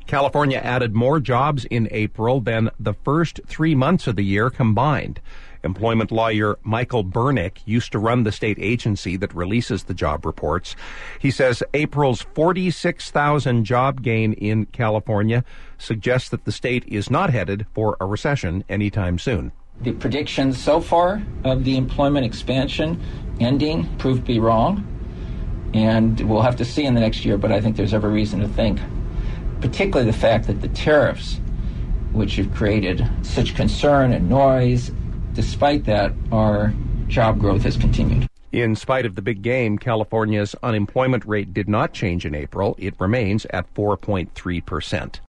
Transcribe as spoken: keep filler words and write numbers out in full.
California added more jobs in April than the first three months of the year combined. Employment lawyer Michael Bernick used to run the state agency that releases the job reports. He says April's forty-six thousand job gain in California suggests that the state is not headed for a recession anytime soon. The predictions so far of the employment expansion ending proved to be wrong, and we'll have to see in the next year, but I think there's every reason to think, particularly the fact that the tariffs, which have created such concern and noise, despite that, our job growth has continued. In spite of the big game, California's unemployment rate did not change in April. It remains at four point three percent.